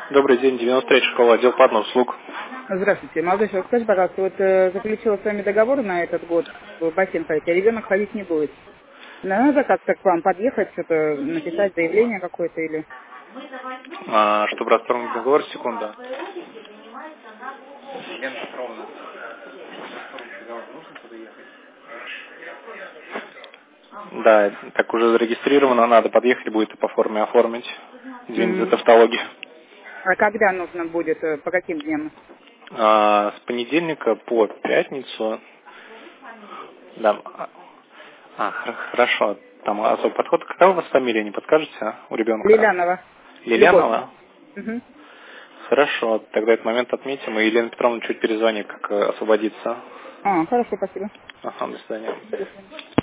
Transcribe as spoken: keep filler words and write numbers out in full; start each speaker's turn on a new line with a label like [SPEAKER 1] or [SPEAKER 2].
[SPEAKER 1] Добрый день, девяносто третья школа, отдел платных услуг.
[SPEAKER 2] Здравствуйте. Молодой человек, скажите, пожалуйста, вот э, заключила с вами договор на этот год в бассейн ходить, а ребенок ходить не будет. Надо как-то к вам подъехать, что-то написать, заявление какое-то или...
[SPEAKER 1] А, чтобы расторгнуть договор, секунда. Елена Петровна, нужно подъехать? Да, так уже зарегистрировано, надо подъехать, будет по форме оформить. Извините за
[SPEAKER 2] М.
[SPEAKER 1] тавтологию.
[SPEAKER 2] А когда нужно будет, э, по каким дням?
[SPEAKER 1] А, с понедельника по пятницу. Да. А, хор- хорошо. Там особый подход. Какая у вас фамилия, не подскажете, а, у ребенка?
[SPEAKER 2] Лилянова. Любовь.
[SPEAKER 1] Лилянова?
[SPEAKER 2] Мгм.
[SPEAKER 1] Хорошо, тогда этот момент отметим, и Елена Петровна чуть перезвонит, как э, освободиться.
[SPEAKER 2] А, хорошо, спасибо.
[SPEAKER 1] Ага, до свидания.
[SPEAKER 2] До свидания.